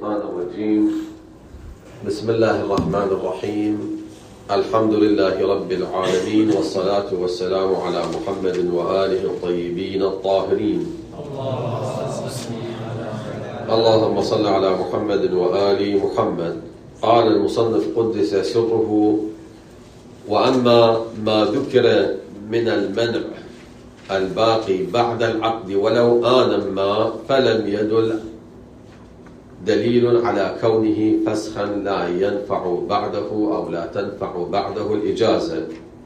الشيطان الرجيم. بسم الله الرحمن الرحيم. الحمد لله رب العالمين، والصلاة والسلام على محمد وآله الطيبين الطاهرين. اللهم صل على محمد وآل محمد. قال المصنف قدس سره: وأما ما ذكر من المنع الباقي بعد العقد ولو آنا ما فلم يدل دليل على كونه فسخا لا ينفع بعده أو لا تنفع بعده الإجازة.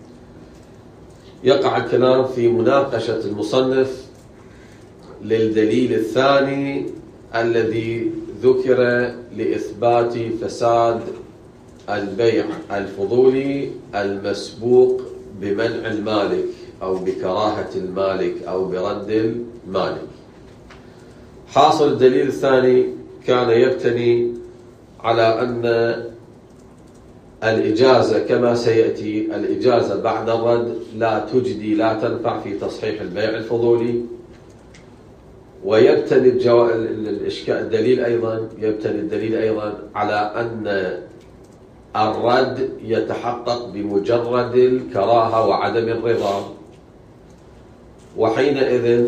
يقع الكلام في مناقشة المصنف للدليل الثاني الذي ذكر لإثبات فساد البيع الفضولي المسبوق بمنع المالك أو بكراهة المالك أو برد المالك. حاصل الدليل الثاني كان يبتني على أن الإجازة كما سيأتي الإجازة بعد الرد لا تجدي لا تنفع في تصحيح البيع الفضولي، ويبتني الدليل أيضا على أن الرد يتحقق بمجرد الكراهة وعدم الرضا، وحينئذ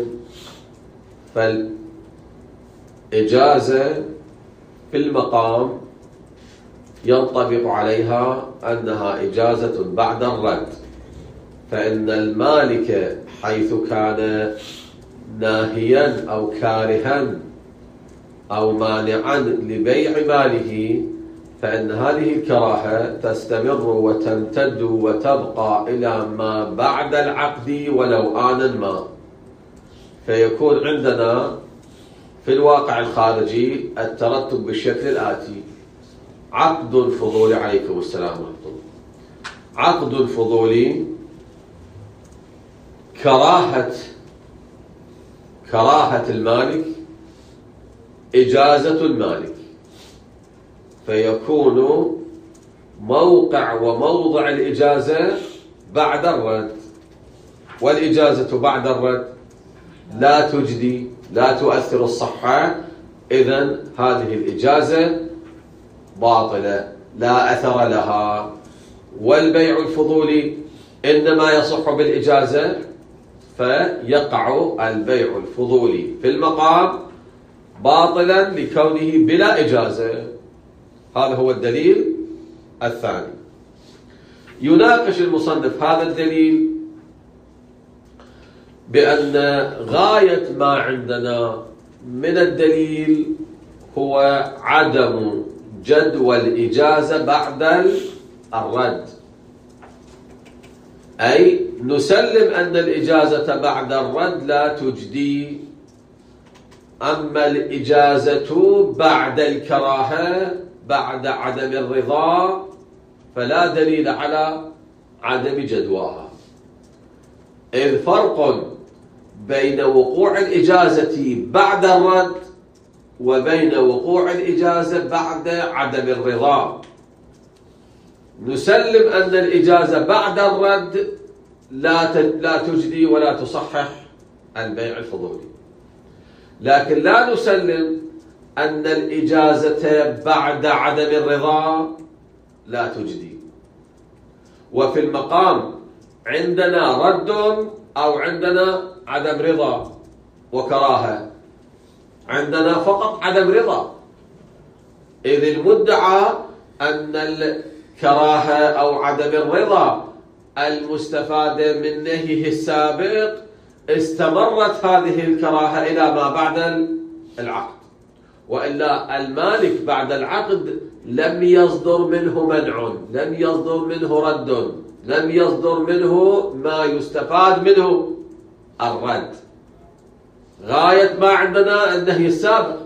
فالإجازة في المقام ينطبق عليها أنها إجازة بعد الرد، فإن المالك حيث كان ناهيا أو كارها أو مانعا لبيع ماله فإن هذه الكراهة تستمر وتمتد وتبقى إلى ما بعد العقد ولو آنا ما، فيكون عندنا في الواقع الخارجي الترتب بالشكل الآتي: عقد فضولي، عليكم السلام ورحمة الله، عقد فضولي، كراهة المالك، إجازة المالك، فيكون موقع وموضع الإجازة بعد الرد، والإجازة بعد الرد لا تجدي لا تؤثر الصحة، إذن هذه الإجازة باطلة لا أثر لها. والبيع الفضولي إنما يصح بالإجازة، فيقع البيع الفضولي في المقام باطلا لكونه بلا إجازة. هذا هو الدليل الثاني. يناقش المصنف هذا الدليل بأن غاية ما عندنا من الدليل هو عدم جدوى الإجازة بعد الرد، أي نسلم أن الإجازة بعد الرد لا تجدي، أما الإجازة بعد الكراهة بعد عدم الرضا فلا دليل على عدم جدواها، إذ فرق بين وقوع الإجازة بعد الرد وبين وقوع الإجازة بعد عدم الرضا. نسلم أن الإجازة بعد الرد لا تجدي ولا تصحح البيع الفضولي، لكن لا نسلم أن الإجازة بعد عدم الرضا لا تجدي. وفي المقام عندنا رد أو عندنا عدم رضا وكراهة، عندنا فقط عدم رضا، إذ المدعى أن الكراهة أو عدم الرضا المستفادة من نهيه السابق استمرت هذه الكراهة إلى ما بعد العقد، وإلا المالك بعد العقد لم يصدر منه منع، لم يصدر منه رد، لم يصدر منه ما يستفاد منه الرد. غاية ما عندنا النهي السابق،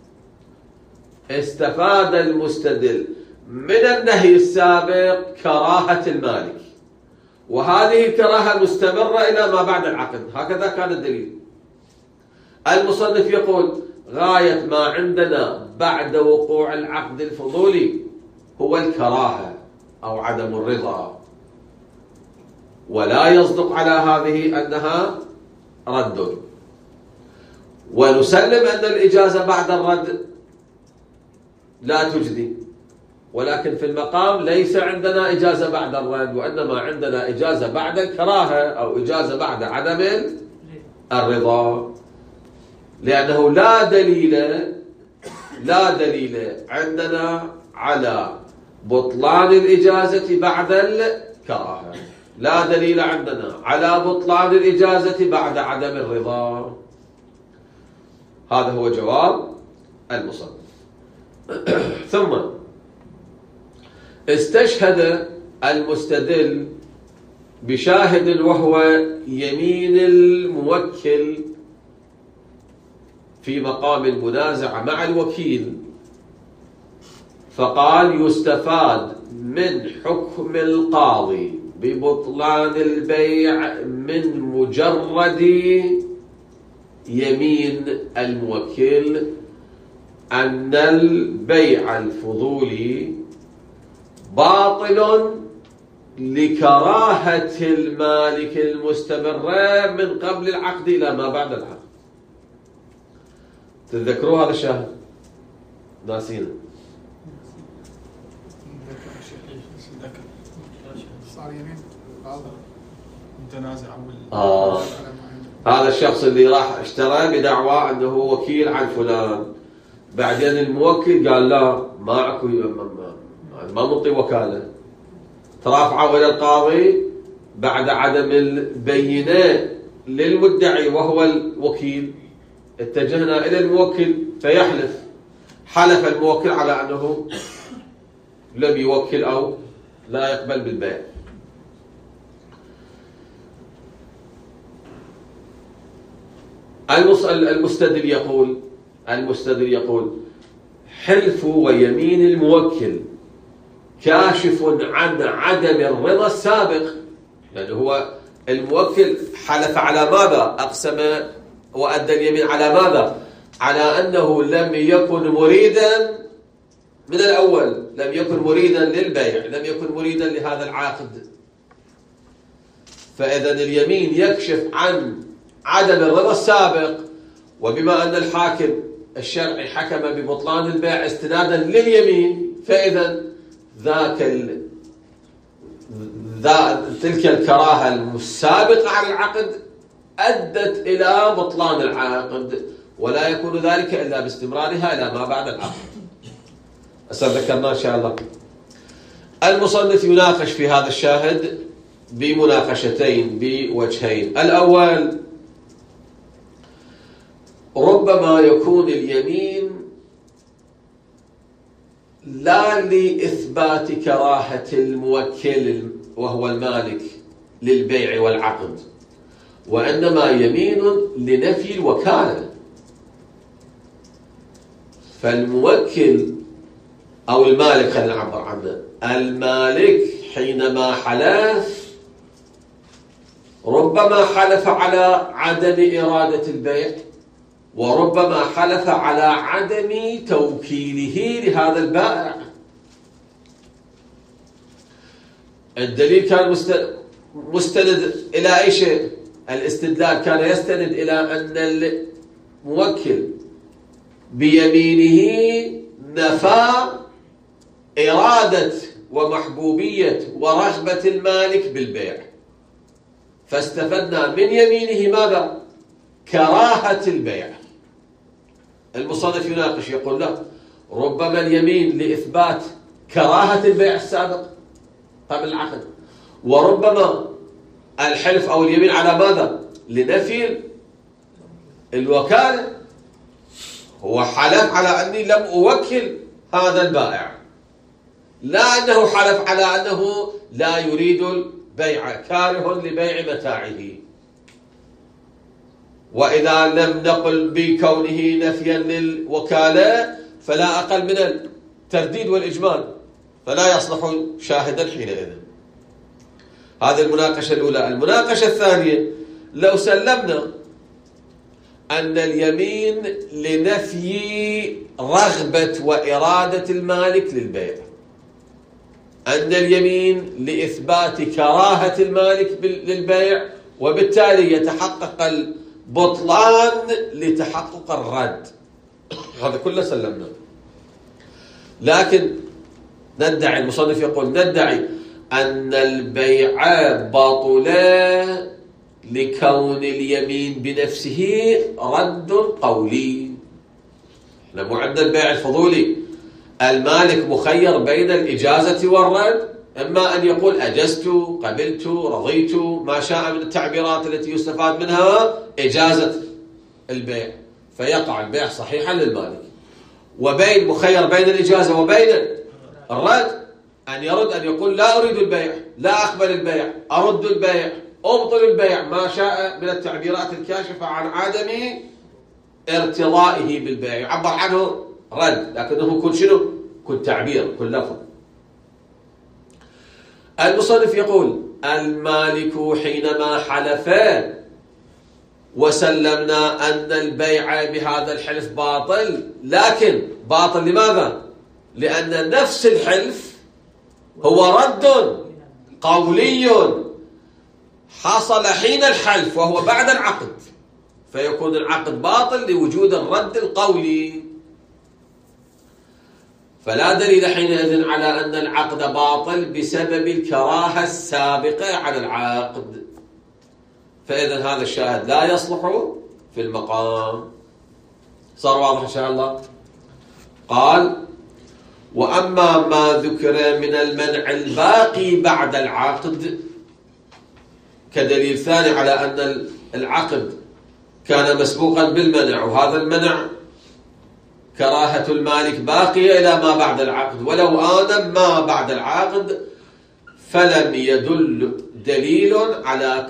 استفاد المستدل من النهي السابق كراهة المالك، وهذه الكراهة مستمرة إلى ما بعد العقد. هكذا كان الدليل. المصنف يقول غاية ما عندنا بعد وقوع العقد الفضولي هو الكراهة أو عدم الرضا، ولا يصدق على هذه أنها رد. ونسلم أن الإجازة بعد الرد لا تجدي، ولكن في المقام ليس عندنا إجازة بعد الرد، وإنما عندنا إجازة بعد الكراهة أو إجازة بعد عدم الرضا، لأنه لا دليل عندنا على بطلان الإجازة بعد الكراهة، لا دليل عندنا على بطلان الإجازة بعد عدم الرضا. هذا هو جواب المصنف. ثم استشهد المستدل بشاهد وهو يمين الموكل في مقام المنازعة مع الوكيل، فقال يستفاد من حكم القاضي ببطلان البيع من مجرد يمين الموكل أن البيع الفضولي باطل لكراهة المالك المستمرة من قبل العقد إلى ما بعد العقد. تذكروا هذا الشاهد؟ ناسين صار يمين متنازع هذا الشخص اللي راح اشترى بدعوى أنه وكيل عن فلان، بعدين الموكل قال لا ما اكو، ما منطي وكالة، ترافعوا إلى القاضي بعد عدم البينة للمدعي وهو الوكيل، اتجهنا إلى الموكل فيحلف، حلف الموكل على أنه لم يوكل أو لا يقبل بالبيع. المستدل يقول حلف ويمين الموكل كاشف عن عدم الرضا السابق، يعني هو الموكل حلف على ماذا؟ أقسم وأدى اليمين على ماذا؟ على أنه لم يكن مريدا من الأول، لم يكن مريدا للبيع، لم يكن مريدا لهذا العقد. فإذا اليمين يكشف عن عدم الرضا السابق، وبما أن الحاكم الشرعي حكم ببطلان البيع استنادا لليمين، فإذا تلك الكراهة السابقة على العقد أدت إلى بطلان العقد، ولا يكون ذلك إلا باستمرارها إلى ما بعد العقد. ذكرنا إن شاء الله. المصنف يناقش في هذا الشاهد بمناقشتين بوجهين. الأول، ربما يكون اليمين لا لإثبات كراهة الموكل وهو المالك للبيع والعقد، وإنما يمين لنفي الوكالة. فالموكل أو المالك، خلينا نعبر عنه، المالك حينما حلف ربما حلف على عدم إرادة البيع، وربما حلف على عدم توكيله لهذا البائع. الدليل كان مستند إلى أي شيء؟ الاستدلال كان يستند إلى أن الموكل بيمينه نفى إرادة ومحبوبية ورغبة المالك بالبيع، فاستفدنا من يمينه ماذا؟ كراهة البيع. المصنف يناقش يقول لا، ربما اليمين لإثبات كراهة البيع السابق قبل العقد، وربما الحلف أو اليمين على ماذا؟ لنفي الوكالة. هو حلف على أني لم أوكل هذا البائع، لا أنه حلف على أنه لا يريد البيع، كاره لبيع متاعه. وإذا لم نقل بكونه نفيا للوكالة فلا أقل من الترديد والإجمال، فلا يصلح شاهدا حينئذ. هذه المناقشة الأولى. المناقشة الثانية، لو سلمنا أن اليمين لنفي رغبة وإرادة المالك للبيع، أن اليمين لإثبات كراهة المالك للبيع، وبالتالي يتحقق البطلان لتحقق الرد، هذا كله سلمنا. لكن ندعي، المصنف يقول ندعي أن البيع باطل لكون اليمين بنفسه رد قولي. احنا مو عندنا البيع الفضولي، المالك مخير بين الإجازة والرد، إما أن يقول أجزت، قبلت، رضيت، ما شاء من التعبيرات التي يستفاد منها إجازة البيع، فيقع البيع صحيحا للمالك. وبين مخير بين الإجازة وبين الرد، أن يرد، أن يقول لا أريد البيع، لا أقبل البيع، أرد البيع، أبطل البيع، ما شاء من التعبيرات الكاشفة عن عدم ارتضائه بالبيع، يعبر عنه رد، لكنه كل شنو؟ كل تعبير، كل لفظ. المصنف يقول المالك حينما حلف وسلمنا أن البيع بهذا الحلف باطل، لكن باطل لماذا؟ لأن نفس الحلف هو رد قولي حصل حين الحلف وهو بعد العقد، فيكون العقد باطل لوجود الرد القولي. فلا دليل حينئذ على أن العقد باطل بسبب الكراهة السابقة على العقد، فإذا هذا الشاهد لا يصلح في المقام. صار واضح إن شاء الله؟ قال وأما ما ذكر من المنع الباقي بعد العقد كدليل ثاني على أن العقد كان مسبوقا بالمنع، وهذا المنع كراهة المالك باقية إلى ما بعد العقد، ولو آن ما بعد العقد فلم يدل دليل على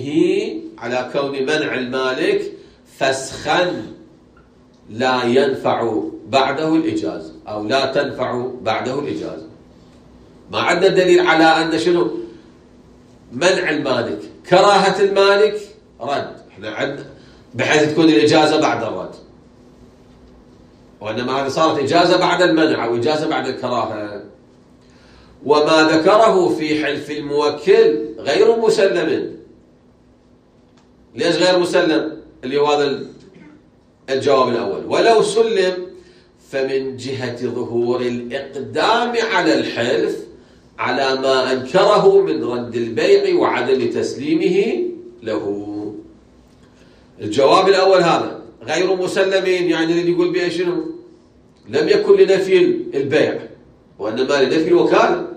كون منع المالك فسخا لا ينفع بعده الإجازة، أو لا تنفع بعده الإجازة. ما عندنا دليل على أن شنو؟ منع المالك، كراهة المالك رد، احنا عندنا بحيث تكون الإجازة بعد الرد، وإنما هذه صارت إجازة بعد المنع أو إجازة بعد الكراهة. وما ذكره في حلف الموكل غير مسلم. ليش غير مسلم؟ اللي هو هذا الجواب الأول. ولو سلم فمن جهة ظهور الإقدام على الحلف على ما أنكره من رد البيع وعدم تسليمه له. الجواب الأول هذا غير مسلمين، يعني اللي يقول بيه شنو؟ لم يكن لنفي البيع وإنما لنفي الوكالة.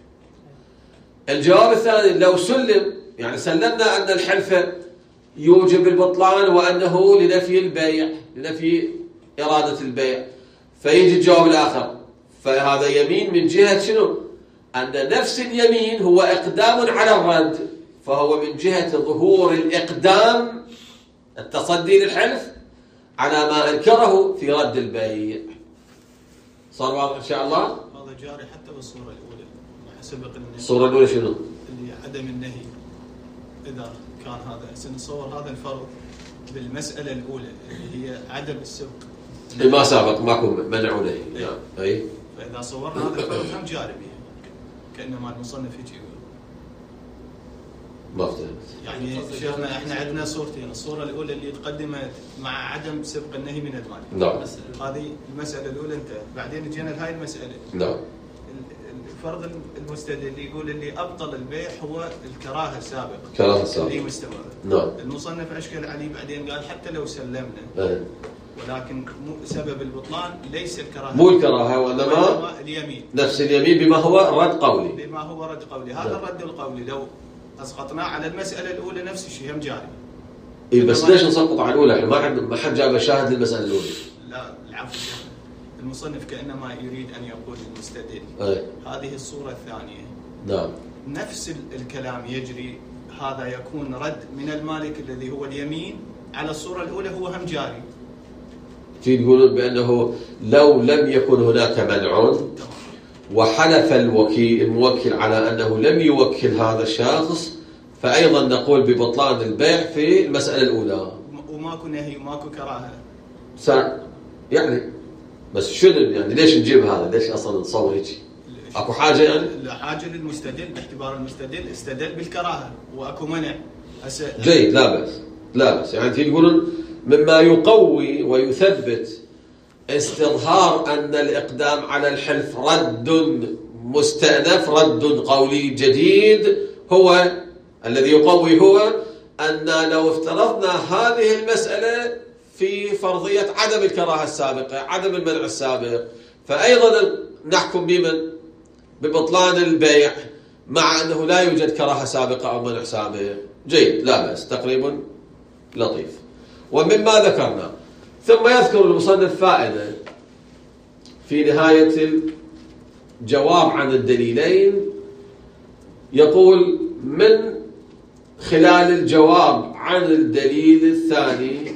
الجواب الثاني لو سلم، يعني سلمنا أن الحلف يوجب البطلان وأنه لنفي البيع، لنفي إرادة البيع، فيجي الجواب الآخر فهذا يمين من جهة شنو؟ أن نفس اليمين هو إقدام على الرد، فهو من جهة ظهور الإقدام التصدي للحلف على ما أنكره في رد البيع. صار واضح إن شاء الله؟ هذا جاري حتى بالصورة الأولى، سبق الصورة الأولى شنو؟ اللي عدم النهي. إذا كان هذا سنصور هذا الفرض بالمسألة الأولى اللي هي عدم السبق، ما سابق ماكو منع ونهي. أي. فإذا صورنا هذا الفرض هم جاري بها، كأنما المصنف يجي ما افتهمت. يعني شيخنا احنا عندنا صورتين، الصورة الأولى اللي تقدمت مع عدم سبق النهي من المالك. نعم. هذه المسألة الأولى انتهت، بعدين جينا لهاي المسألة. نعم. الفرض المستدل يقول اللي أبطل البيع هو الكراهة السابقة. الكراهة السابقة. اللي مستمرة. نعم. المصنف أشكل عليه بعدين قال حتى لو سلمنا. ولكن سبب البطلان ليس الكراهة. مو الكراهة وإنما اليمين. نفس اليمين بما هو رد قولي. بما هو رد قولي، هذا الرد القولي لو أسقطناه على المسألة الأولى نفس الشيء هم جاري. إيه بس ليش نسقط على الأولى؟ إحنا ما حد جاب شاهد للمسألة الأولى. لا العفو، المصنف كأنما يريد أن يقول للمستدل هذه الصورة الثانية. نعم. نفس الكلام يجري، هذا يكون رد من المالك الذي هو اليمين على الصورة الأولى هو هم جاري. تقولون بأنه لو لم يكن هناك منع وحلف الموكل على أنه لم يوكل هذا الشخص فأيضا نقول ببطلان البيع في المسألة الأولى. وماكو نهي وماكو كراهة. يعني بس شنو يعني ليش نجيب هذا؟ ليش أصلا نصور هيك؟ أكو حاجة يعني؟ لا حاجة للمستدل، باعتبار المستدل استدل بالكراهة وأكو منع. جيد، لا بأس يعني تقولون مما يقوي ويثبت استظهار أن الإقدام على الحلف رد مستأنف، رد قولي جديد، هو الذي يقوي هو أن لو افترضنا هذه المسألة في فرضية عدم الكراهة السابقة، عدم المنع السابق، فأيضا نحكم ببطلان البيع مع أنه لا يوجد كراهة سابقة أو منع سابق. جيد، لا بأس، تقريب لطيف. ومما ذكرنا، ثم يذكر المصنف فائدة في نهاية الجواب عن الدليلين، يقول: من خلال الجواب عن الدليل الثاني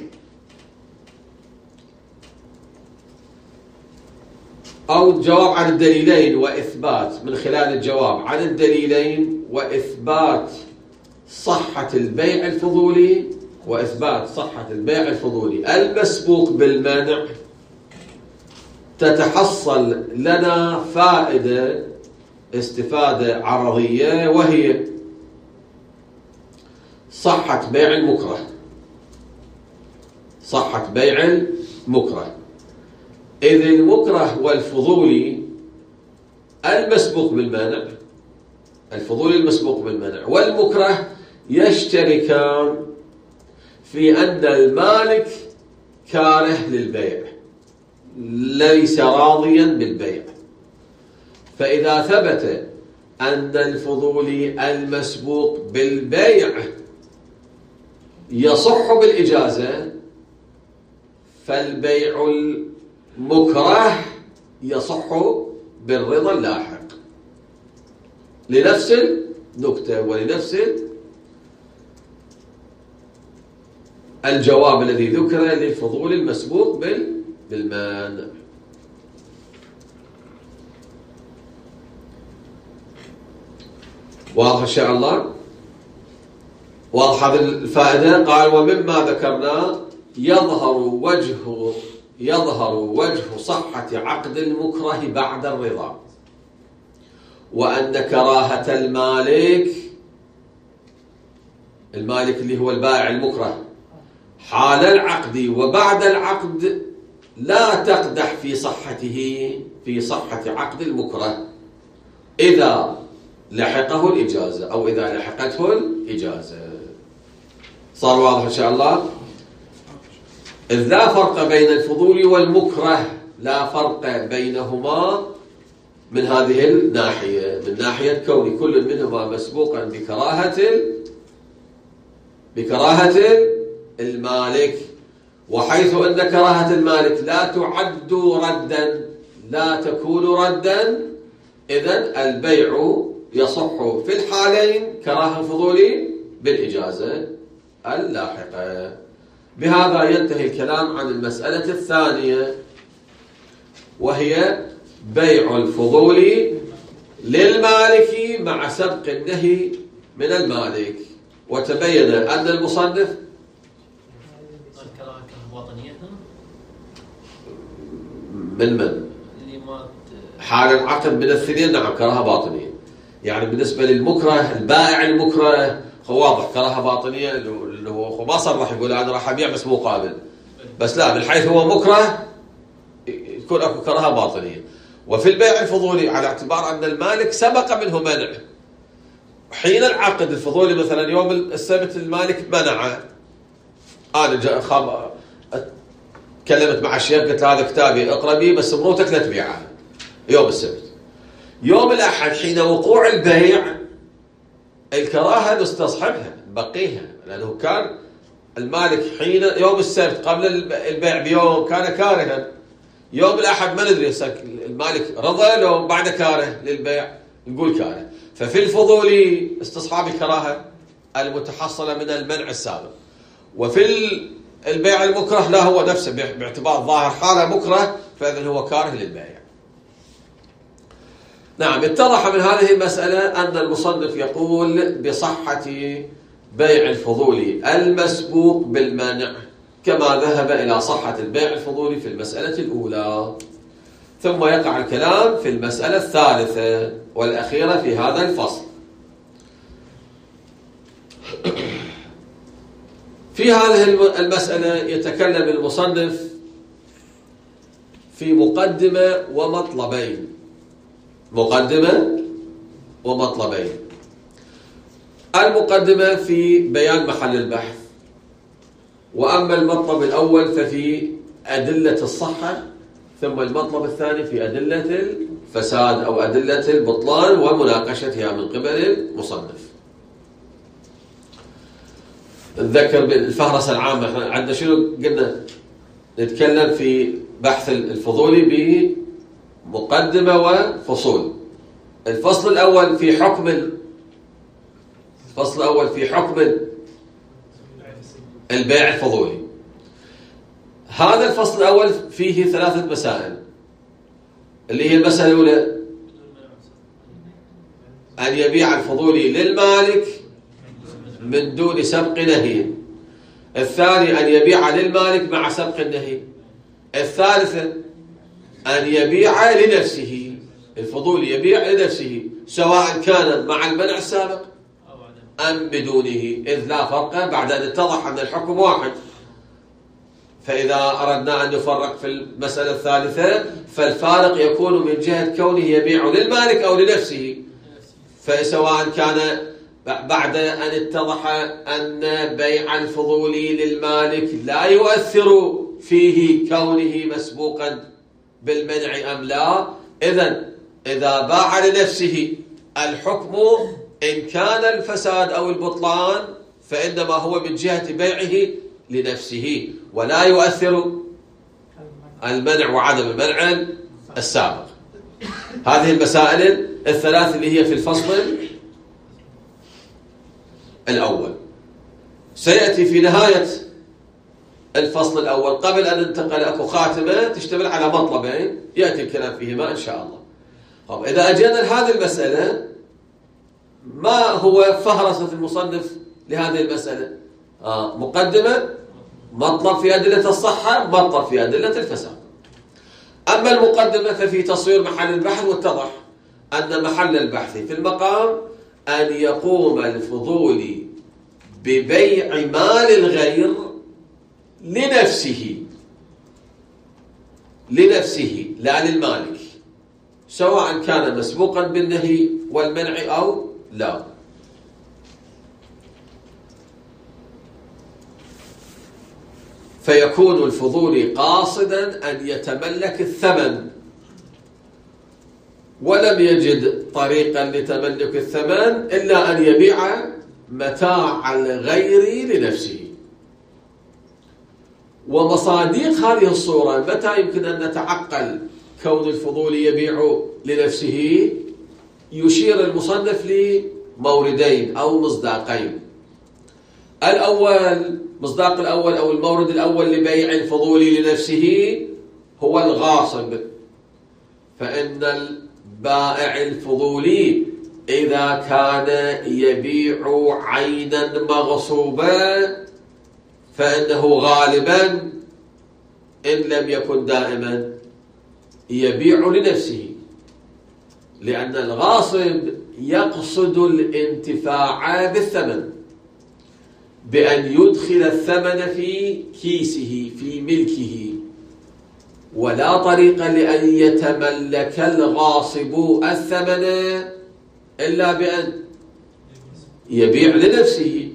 أو الجواب عن الدليلين وإثبات، من خلال الجواب عن الدليلين وإثبات صحة البيع الفضولي، وإثبات صحة البيع الفضولي المسبوق بالمنع، تتحصل لنا فائدة، استفادة عرضية، وهي صحة بيع المكره. صحة بيع المكره، إذ المكره والفضولي المسبوق بالمنع، الفضولي المسبوق بالمنع والمكره يشتركان في أن المالك كاره للبيع، ليس راضيا بالبيع. فإذا ثبت أن الفضولي المسبوق بالبيع يصح بالإجازة، فالبيع المكره يصح بالرضا اللاحق، لنفس النكتة ولنفس الجواب الذي ذكر للفضول المسبوق بالمانع. واضح إن شاء الله؟ واضح هذه الفائدة. قال: ومما ذكرنا يظهر وجه صحة عقد المكره بعد الرضا، وأن كراهة المالك اللي هو البائع المكره حال العقد وبعد العقد لا تقدح في صحة عقد المكره إذا لحقه الإجازة أو إذا لحقته الإجازة. صار واضح إن شاء الله؟ إذ لا فرق بين الفضول والمكره، لا فرق بينهما من هذه الناحية، من ناحية كون كل منهما مسبوقا بكراهة المالك، وحيث أن كراهة المالك لا تعد ردا، لا تكون ردا، إذن البيع يصح في الحالين كراهة الفضولي بالإجازة اللاحقة. بهذا ينتهي الكلام عن المسألة الثانية، وهي بيع الفضول للمالك مع سبق النهي من المالك. وتبين أن المصنف من حال العقد من الثنين، نعم كراهة باطنية. يعني بالنسبة للمكره البائع المكره هو واضح كراهة باطنية، اللي هو ما صرح يقول أنا راح أبيع بس مو قابل، بس لا، من حيث هو مكره يكون أكو كراهة باطنية. وفي البيع الفضولي على اعتبار أن المالك سبق منه منع، حين العقد الفضولي مثلا يوم السبت المالك منعه، أنا تكلمت مع الشيخ قلت له هذا كتابي اقرأ بيه بس مروتك لا تبيعه يوم السبت. يوم الأحد حين وقوع البيع الكراهة نستصحبها نبقيها، لأنه كان المالك حين يوم السبت قبل البيع بيوم كان كارها، يوم الأحد ما ندري المالك رضى لو بعد كاره للبيع، نقول كاره. ففي الفضولي استصحاب الكراهة المتحصلة من المنع السابق، وفي البيع المكره لا، هو نفسه باعتبار ظاهر حاله مكره، فإذن هو كاره للبيع. نعم، اتضح من هذه المسألة أن المصنف يقول بصحة بيع الفضولي المسبوق بالمنع، كما ذهب إلى صحة البيع الفضولي في المسألة الأولى. ثم يقع الكلام في المسألة الثالثة والأخيرة في هذا الفصل. في هذه المسألة يتكلم المصنف في مقدمة ومطلبين. مقدمة ومطلبين. المقدمة في بيان محل البحث، وأما المطلب الأول ففي أدلة الصحة، ثم المطلب الثاني في أدلة الفساد أو أدلة البطلان ومناقشتها من قبل المصنف. نذكر بالفهرسة العامة، احنا عندنا شنو قلنا؟ نتكلم في بحث الفضولي بمقدمة وفصول. الفصل الأول في حكم البيع الفضولي. هذا الفصل الأول فيه 3 مسائل، اللي هي المسألة الأولى أن يبيع الفضولي للمالك من دون سبق نهي. الثاني أن يبيع للمالك مع سبق النهي. الثالثة أن يبيع لنفسه، الفضولي يبيع لنفسه سواء كان مع المنع السابق أم بدونه، إذ لا فرق بعد أن اتضح أن الحكم واحد. فإذا أردنا أن نفرق في المسألة الثالثة فالفارق يكون من جهة كونه يبيع للمالك أو لنفسه، فسواء كان بعد أن اتضح أن بيع الفضولي للمالك لا يؤثر فيه كونه مسبوقا بالمنع أم لا، إذا باع لنفسه الحكم إن كان الفساد أو البطلان فإنما هو من جهة بيعه لنفسه، ولا يؤثر المنع وعدم المنع السابق. هذه المسائل الثلاث اللي هي في الفصل الأول. سيأتي في نهاية الفصل الأول قبل أن ننتقل أكو خاتمة تشتمل على مطلبين يأتي الكلام فيهما إن شاء الله. طب إذا أجينا لهذه المسألة، ما هو فهرسة المصنف لهذه المسألة؟ مقدمة، مطلب في أدلة الصحة، مطلب في أدلة الفساد. أما المقدمة ففي تصوير محل البحث، واتضح أن محل البحث في المقام أن يقوم الفضولي ببيع مال الغير لنفسه لا للمالك، سواء كان مسبوقا بالنهي والمنع أو لا. فيكون الفضولي قاصدا أن يتملك الثمن، ولم يجد طريقا لتملك الثمن إلا أن يبيع متاع الغير لنفسه. ومصادق هذه الصورة متى يمكن أن نتعقل كون الفضولي يبيع لنفسه؟ يشير المصنف لموردين أو مصداقين. المصداق الأول أو المورد الأول لبيع الفضولي لنفسه هو الغاصب. فإن البائع الفضولي إذا كان يبيع عينا مغصوبة فإنه غالبا إن لم يكن دائما يبيع لنفسه، لأن الغاصب يقصد الانتفاع بالثمن بأن يدخل الثمن في كيسه في ملكه، ولا طريق لأن يتملك الغاصب الثمن إلا بأن يبيع لنفسه.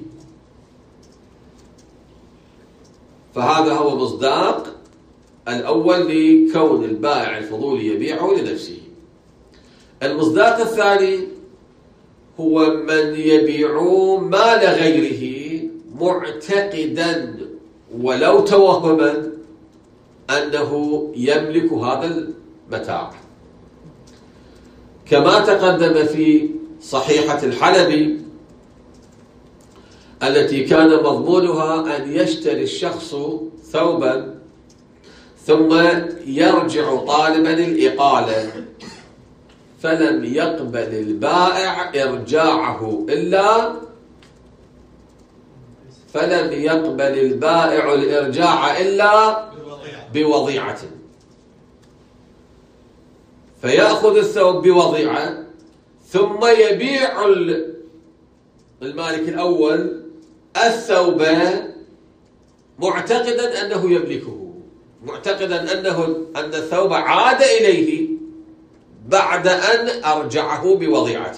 فهذا هو مصداق الأول لكون البائع الفضولي يبيع لنفسه. المصداق الثاني هو من يبيع مال غيره معتقدا ولو توهما أنه يملك هذا المتاع، كما تقدم في صحيحة الحلبي التي كان مضمونها أن يشتري الشخص ثوبا ثم يرجع طالبا الإقالة، فلم يقبل البائع إرجاعه إلا بوضيعة، فيأخذ الثوب بوضيعة ثم يبيع المالك الأول الثوب معتقدا أنه يملكه، معتقدا أن الثوب عاد إليه بعد أن أرجعه بوضيعة.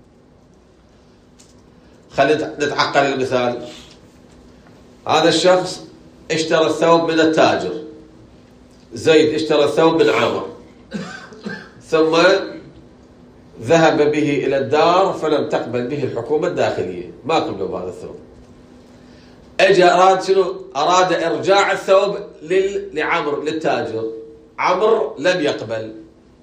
خلينا نتعقل المثال. هذا الشخص اشترى الثوب من التاجر زيد، اشترى الثوب من عامر، ثم ذهب به إلى الدار فلم تقبل به الحكومة الداخلية، ما قبلوا بهذا الثوب. اجى أراد إرجاع الثوب لعمر للتاجر، عمر لم يقبل.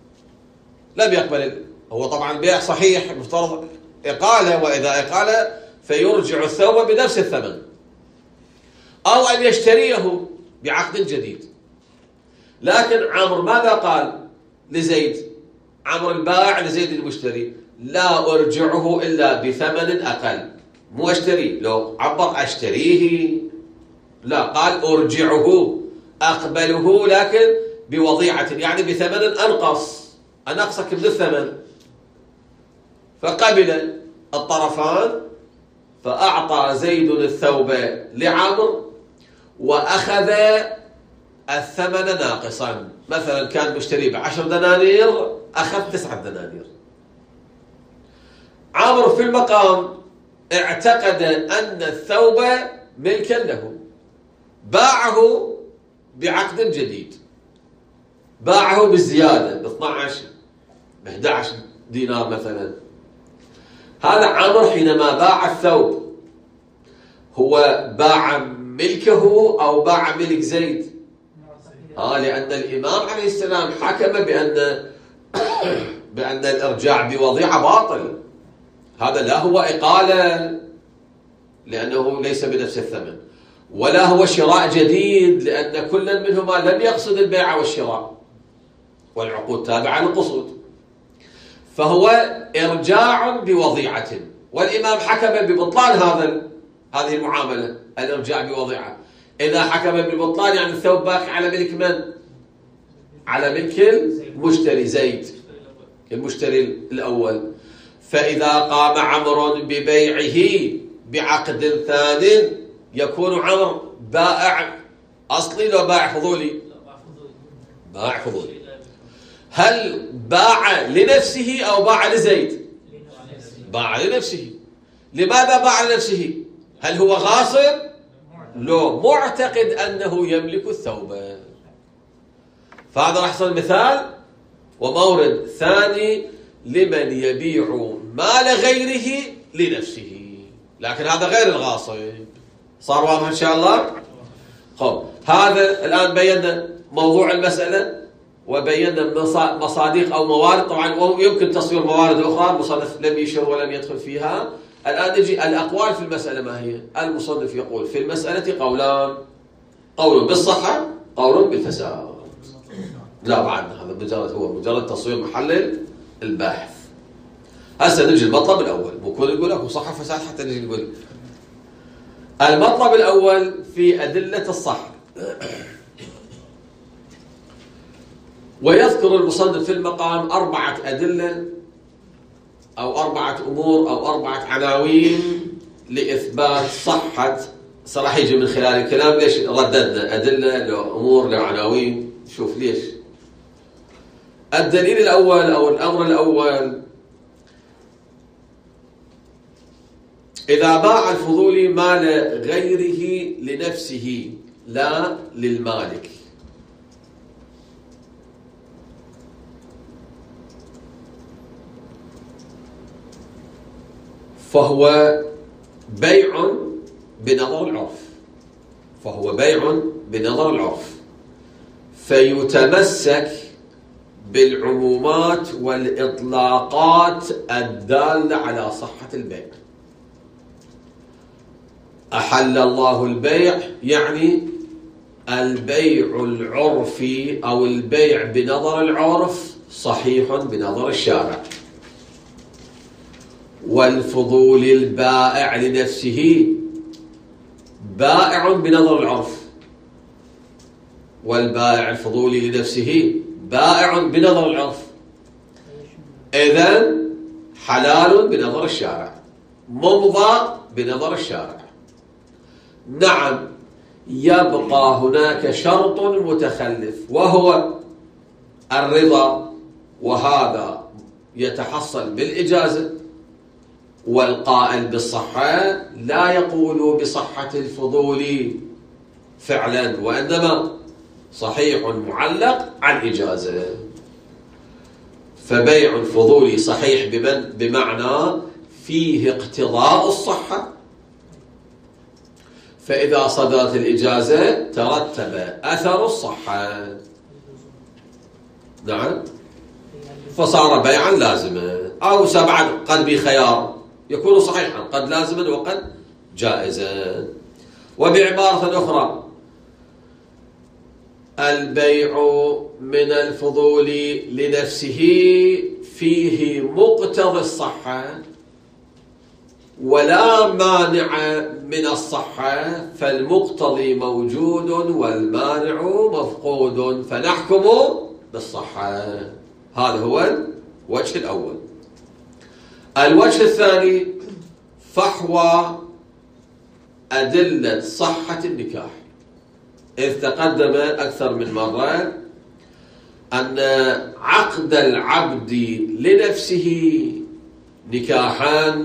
هو طبعا البيع صحيح، مفترض إقالة، وإذا إقالة فيرجع الثوب بنفس الثمن، أو أن يشتريه بعقد جديد. لكن عمر ماذا قال لزيد؟ عمر البائع لزيد المشتري: لا أرجعه إلا بثمن أقل. مو أشتريه، لو عبر أشتريه، لا، قال أرجعه، أقبله لكن بوضيعة، يعني بثمن أنقصك من الثمن. فقبل الطرفان، فأعطى زيد الثوب لعمر وأخذ الثمن ناقصا. مثلا كان مشتري ب10 دنانير، أخذ 9 دنانير. عمر في المقام اعتقد أن الثوب ملكا له، باعه بعقد جديد، باعه بالزيادة ب12 ب11 دينار مثلا. هذا عمر حينما باع الثوب هو باع ملكه أو باع ملك زيد؟ لأن الإمام عليه السلام حكم بأن الإرجاع بوضيعة باطل. هذا لا هو إقالة لأنه ليس بنفس الثمن، ولا هو شراء جديد لأن كل منهما لم يقصد البيع والشراء، والعقود تابعة للقصود. فهو إرجاع بوضيعة، والإمام حكم ببطلان هذه المعاملة، الإرجاع بوضيعة. إذا حكم بالبطلان يعني الثوب باقي على ملك من؟ على ملك المشتري زيد، المشتري الأول. فإذا قام عمر ببيعه بعقد ثانٍ يكون عمر بائع أصلي لو بائع فضولي؟ بائع فضولي. هل باع لنفسه أو باع لزيد؟ باع لنفسه. لماذا باع لنفسه؟ هل هو غاصب؟ لو معتقد أنه يملك الثوب. فهذا راح يصير مثال ومورد ثاني لمن يبيع مال غيره لنفسه، لكن هذا غير الغاصب. صار واضح إن شاء الله؟ خب، هذا الآن بينا موضوع المسألة وبينا مصادق أو موارد. طبعا يمكن تصوير موارد أخرى المصنف لم يشر ولم يدخل فيها. الآن نجي الأقوال في المسألة. ما هي؟ المصنف يقول في المسألة قولان: قول بالصحة، قول بالفساد. لا، بعد هذا مجرد تصوير محل الباحث. هسه نجي المطلب الأول، مو كل نقول لك صحة فساد حتى نجي نقول. المطلب الأول في أدلة الصحة. ويذكر المصنف في المقام 4 أدلة أو 4 أمور أو 4 عناوين لإثبات صحة. صراحة يجي من خلال الكلام ليش رددنا أدلة لأمور لعناوين. شوف ليش. الدليل الأول أو الأمر الأول: إذا باع الفضولي مال غيره لنفسه لا للمالك، فهو بيع بنظر العرف، فيتمسك بالعمومات والإطلاقات الدالة على صحة البيع. أحل الله البيع يعني البيع العرفي أو البيع بنظر العرف صحيح بنظر الشارع. والفضول البائع لنفسه بائع بنظر العرف، والبائع الفضولي لنفسه بائع بنظر العرف، إذن حلال بنظر الشارع، ممضى بنظر الشارع. نعم، يبقى هناك شرط متخلف وهو الرضا، وهذا يتحصل بالإجازة. والقائل بالصحة لا يقول بصحة الفضول فعلا، وإنما صحيح معلق عن إجازة. فبيع الفضول صحيح بمعنى فيه اقتضاء الصحة، فإذا صدرت الإجازة ترتب أثر الصحة، نعم، فصار بيعا لازما. أو سبعا قد بخيار يكون صحيحا، قد لازما وقد جائزا. وبعبارة أخرى البيع من الفضول لنفسه فيه مقتضى الصحة ولا مانع من الصحة، فالمقتضي موجود والمانع مفقود، فنحكم بالصحة. هذا هو الوجه الأول. الوجه الثاني فحوى أدلة صحة النكاح، إذ تقدم أكثر من مرة أن عقد العبد لنفسه نكاحان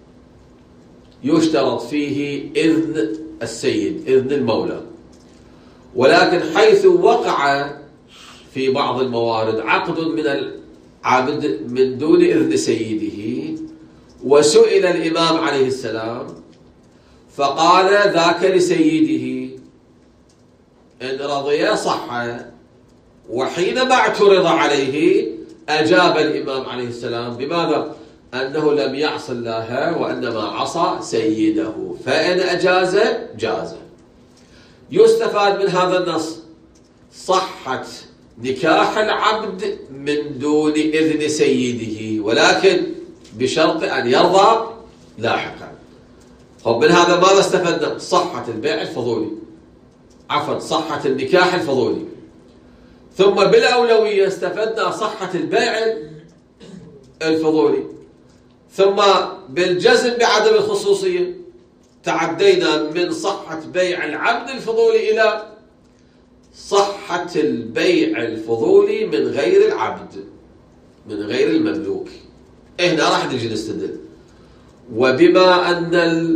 يشترط فيه إذن السيد، إذن المولى. ولكن حيث وقع في بعض الموارد عقد من العبد من دون إذن سيده، وسئل الإمام عليه السلام فقال ذاك لسيده إن رضي صح، وحينما اعترض عليه أجاب الإمام عليه السلام بماذا؟ أنه لم يعص الله وإنما عصى سيده، فإن أجاز جاز. يستفاد من هذا النص صحة نكاح العبد من دون إذن سيده، ولكن بشرط أن يرضى لاحقا. طب من هذا ماذا استفدنا؟ صحة البيع الفضولي، عفوا صحة النكاح الفضولي. ثم بالأولوية استفدنا صحة البيع الفضولي، ثم بالجزم بعدم الخصوصية تعدينا من صحة بيع العبد الفضولي إلى صحة البيع الفضولي من غير العبد، من غير المملوك. هنا راح نجي نستدل. وبما أن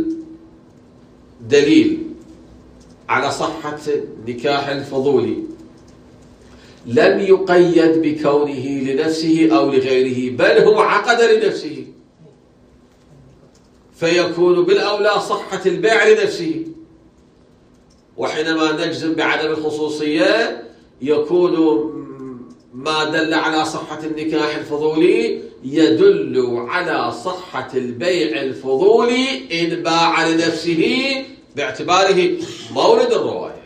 الدليل على صحة نكاح الفضولي لم يقيد بكونه لنفسه أو لغيره، بل هو عقد لنفسه، فيكون بالأولى صحة البيع لنفسه. وحينما نجزم بعدم الخصوصية يكون ما دل على صحة النكاح الفضولي يدل على صحة البيع الفضولي إن باع لنفسه باعتباره مورد الرواية،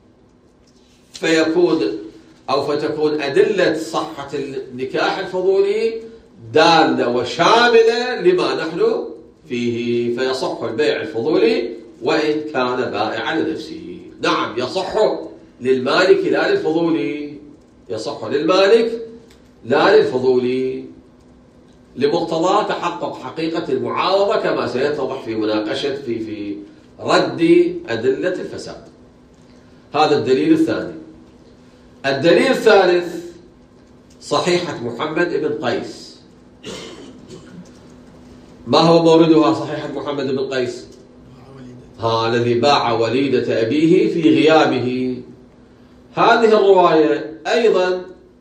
فتكون أدلة صحة النكاح الفضولي دالة وشاملة لما نحن فيه، فيصح البيع الفضولي وإن كان بائعا لنفسه. نعم، يصح للمالك لا للفضولي، يصح للمالك لا للفضولي، لمقتضى تحقق حقيقة المعاوضة كما سيتضح في مناقشة في رد أدلة الفساد. هذا الدليل الثاني. الدليل الثالث صحيحة محمد بن قيس. ما هو موردها صحيحة محمد بن قيس؟ الذي باع وليدة أبيه في غيابه. هذه الرواية أيضا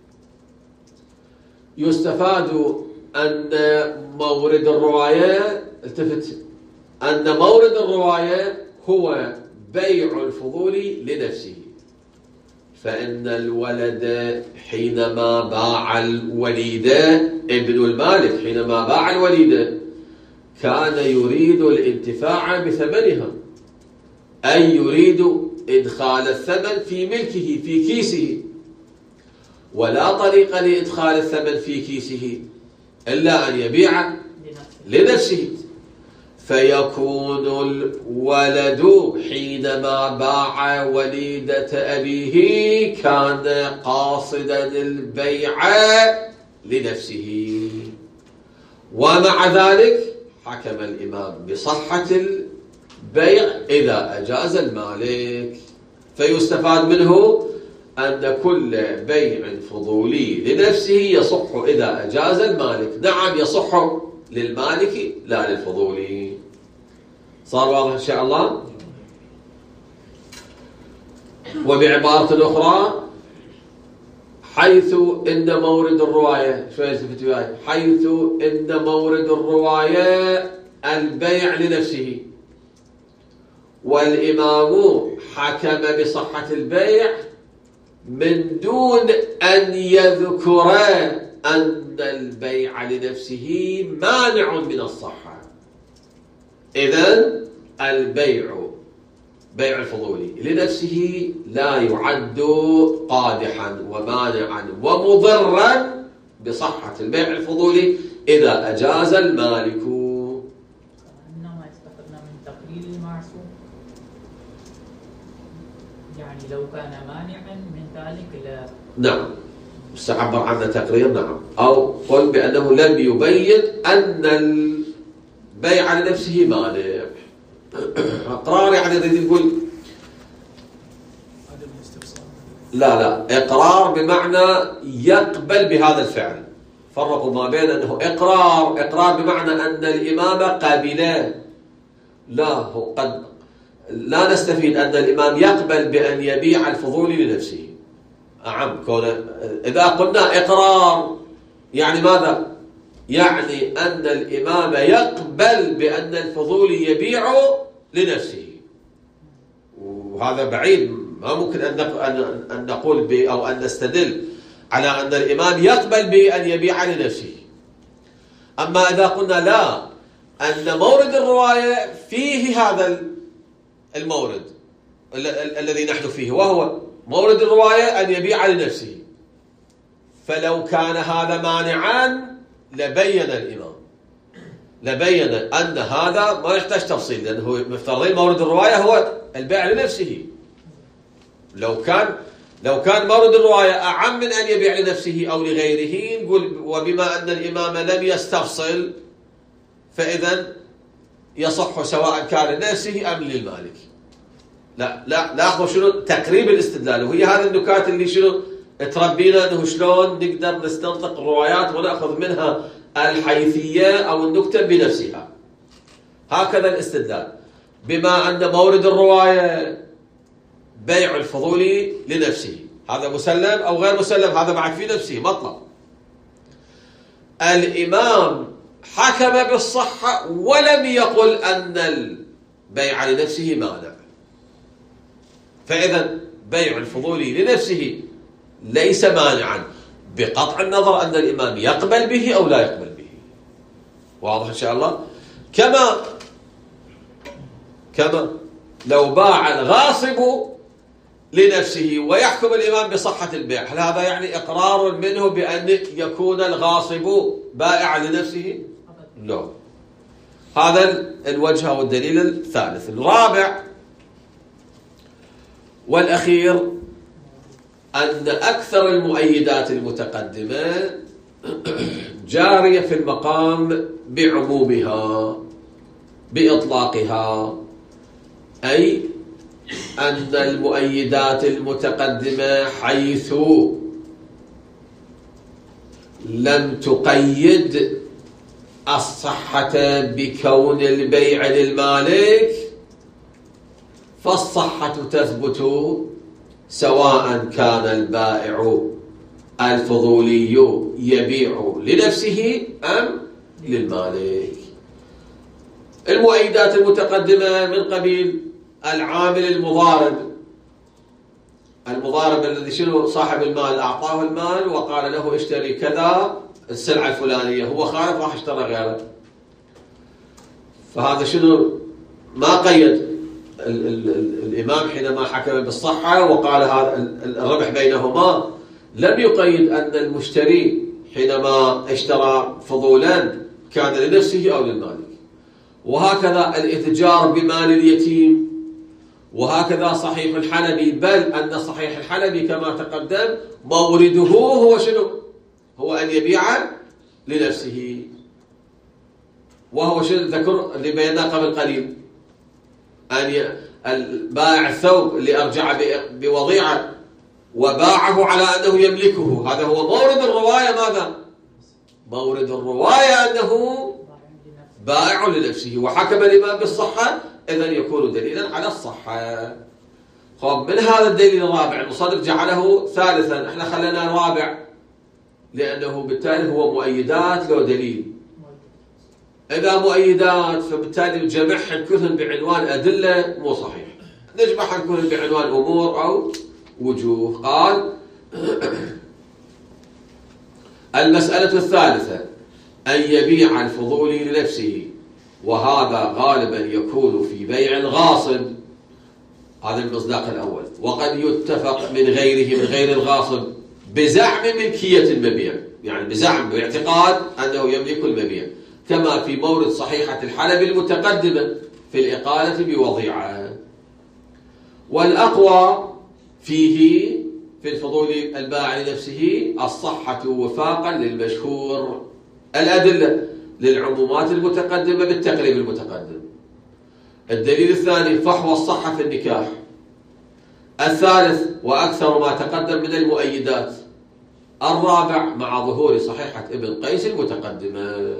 يستفاد أن مورد الرواية، التفت، أن مورد الرواية هو بيع الفضول لنفسه، فإن الولد حينما باع الوليدة، ابن المالك حينما باع الوليدة كان يريد الانتفاع بثمنها، أي يريد إدخال الثمن في ملكه في كيسه، ولا طريق لإدخال الثمن في كيسه إلا أن يبيع لنفسه. فيكون الولد حينما باع وليدة أبيه كان قاصدا البيع لنفسه، ومع ذلك حكم الإمام بصحة البيع إذا أجاز المالك. فيستفاد منه أن كل بيع فضولي لنفسه يصح إذا أجاز المالك. نعم يصح للمالك لا للفضولي. صار واضح إن شاء الله؟ وبعبارة أخرى، حيث إن مورد الرواية، شوية التفت وياي، حيث إن مورد الرواية البيع لنفسه والإمام حكم بصحة البيع من دون أن يذكر أن البيع لنفسه مانع من الصحة، إذن البيع بيع الفضولي لنفسه لا يعد قادحا ومانعا ومضرا بصحة البيع الفضولي إذا أجاز المالك. إنما استفدنا من تقرير المعصوم، يعني لو كان مانعا من ذلك لا. نعم مستعبر عنه تقرير. نعم، أو قل بأنه لم يبين أن البيع لنفسه مانع. اقرار يعني يريد يقول لا اقرار بمعنى يقبل بهذا الفعل. فرقوا ما بين انه اقرار بمعنى ان الامام قبل. قد لا نستفيد ان الامام يقبل بان يبيع الفضولي لنفسه. اذا قلنا اقرار يعني ماذا؟ يعني أن الإمام يقبل بأن الفضولي يبيع لنفسه، وهذا بعيد. ما ممكن أن نقول أو أن نستدل على أن الإمام يقبل بأن يبيع لنفسه. أما إذا قلنا لا، أن مورد الرواية فيه هذا المورد الذي نحن فيه، وهو مورد الرواية أن يبيع لنفسه، فلو كان هذا مانعا لبين الإمام، لبين أن هذا ما يحتاج تفصيل، لأنه مفترضين مورد الرواية هو البيع لنفسه. لو كان مورد الرواية أعم من أن يبيع لنفسه أو لغيره، نقول وبما أن الإمام لم يستفصل فإذا يصح سواء كان لنفسه أم للمالك. لاحظوا شنو تقريب الاستدلال، وهي هذه النكات اللي شنو تربينا انه شلون نقدر نستنطق الروايات وناخذ منها الحيثيه او النكته بنفسها. هكذا الاستدلال، بما ان مورد الروايه بيع الفضولي لنفسه، هذا مسلم او غير مسلم، هذا بعد في نفسه مطلب. الامام حكم بالصحه ولم يقل ان البيع لنفسه مانع، فاذا بيع الفضولي لنفسه ليس مانعا بقطع النظر أن الإمام يقبل به أو لا يقبل به. واضح إن شاء الله؟ كما لو باع الغاصب لنفسه ويحكم الإمام بصحة البيع، هل هذا يعني إقرار منه بأن يكون الغاصب بائعا لنفسه؟ لا. هذا الوجه والدليل الثالث. الرابع والأخير أن أكثر المؤيدات المتقدمة جارية في المقام بعمومها بإطلاقها، أي أن المؤيدات المتقدمة حيث لم تقيد الصحة بكون البيع للمالك فالصحة تثبت سواء كان البائع الفضولي يبيع لنفسه أم للمالك. المؤيدات المتقدمة من قبيل العامل المضارب الذي شنو صاحب المال أعطاه المال وقال له اشتري كذا السلعة الفلانية، هو خالف راح اشترى غيره، فهذا شنو ما قيد الإمام حينما حكم بالصحة وقال هذا الربح بينهما، لم يقيد أن المشتري حينما اشترى فضولا كان لنفسه أو للمالك. وهكذا الإتجار بمال اليتيم، وهكذا صحيح الحلبي، بل أن صحيح الحلبي كما تقدم مورده هو شنو؟ هو أن يبيع لنفسه، وهو شنو ذكر اللي بيناه قبل قليل، البائع الثوب اللي أرجع بوضيعة وباعه على أنه يملكه، هذا هو مورد الرواية. ماذا؟ مورد الرواية أنه بائع لنفسه، وحكم الإمام بالصحة، إذن يكون دليلا على الصحة. طب من هذا الدليل الرابع المصنف جعله ثالثا، احنا خلينا رابع لأنه بالتالي هو مؤيدات له دليل. إذا مؤيدات فبالتالي جمعهم كلهم بعنوان أدلة مو صحيح، نجمعهم كلهم بعنوان أمور أو وجوه. قال المسألة الثالثة أن يبيع الفضولي لنفسه، وهذا غالبا يكون في بيع غاصب، هذا المصداق الأول، وقد يتفق من غيره من غير الغاصب بزعم ملكية المبيع، يعني بزعم باعتقاد أنه يملك المبيع، كما في مورد صحيحة الحلب المتقدمة في الإقالة بوضيعة. والأقوى فيه في الفضول البائع لنفسه الصحة وفاقا للمشهور. الأدلة للعمومات المتقدمة بالتقريب المتقدم. الدليل الثاني فحوى الصحة في النكاح. الثالث وأكثر ما تقدم من المؤيدات. الرابع مع ظهور صحيحة ابن قيس المتقدمة.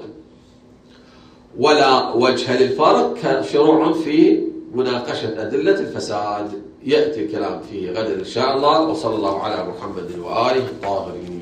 ولا وجه للفرق كشروع في مناقشة أدلة الفساد، يأتي الكلام فيه غدا إن شاء الله. وصلى الله على محمد وآله الطاهرين.